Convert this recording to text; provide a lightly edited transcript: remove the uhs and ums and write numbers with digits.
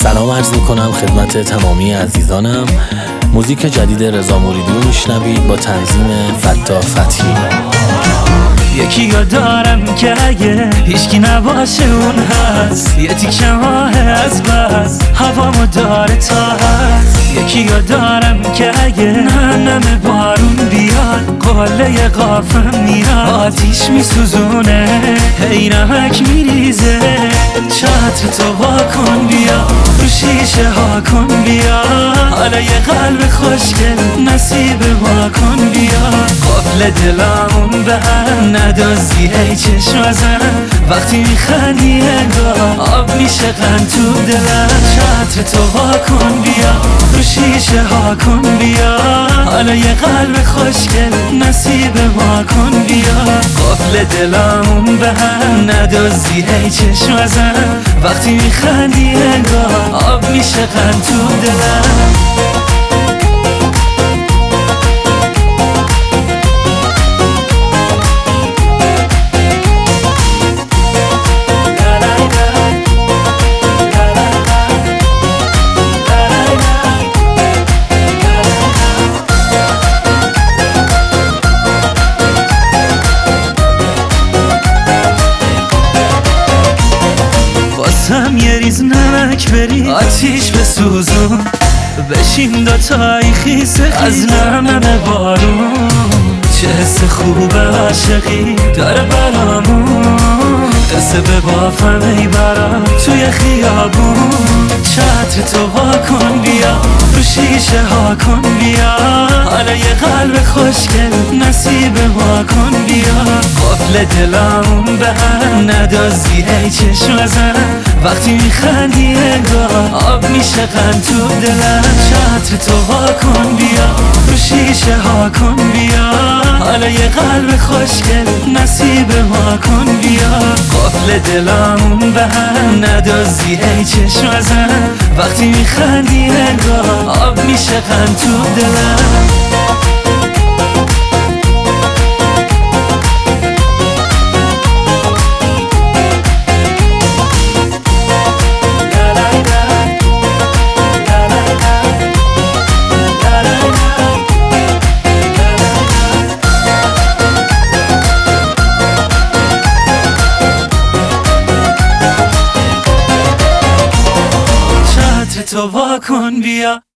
سلام عرض میکنم خدمت تمامی عزیزانم. موزیک جدید رضا موریدی رو میشنوید با تنظیم فتاح فتحی. یکی رو دارم که اگه هیچکی نباشه اون هست، یه تیک ماه از بس هوامو داره تا هست. یکی رو دارم که اگه نمه بارون بیاد قله قافم میاد، آتیش میسوزونه هی نمک میریزه. چتر تو واکن بیا، رو شیشه ها کن بیا، حالا یه قلب خوشگل نصیب واکن بیا. قفل دلامون به هم ندازی هی چشم ازن، وقتی میخندی انگار آب میشه قند تو دلم. چتر تو واکن بیا، رو شیشه ها کن بیا، حالا یه قلب خوشگل نصیب ما کن بیا. قفل دلامون به هم ندازی هی چشم ازن، وقتی میخندی انگار آب میشه قند تو دلم. هم یه ریز نمک بری آتیش بسوزون، بشین دوتایی خیسه از نمه بارون. چه حس خوبه عاشقی داره برامون، قصه به بافم ای برام توی خیابون. چتر تو واکن بیا، رو شیشه ها کن بیا، حالا یه قلب خوشگل نصیب ما کن بیا. قفل دلامون به هم ندازی هی چشم ازن، وقتی میخندی انگار آب میشه قند تو دلم. چتر تو واکن بیا، رو شیشه ها کن بیا، حالا یه قلب خوشگل نصیب ما کن بیا. قفل دلامون به هم ندازی هی چشم ازن، وقتی میخندی انگار آب میشه قند تو دلم. تو واکن بیا.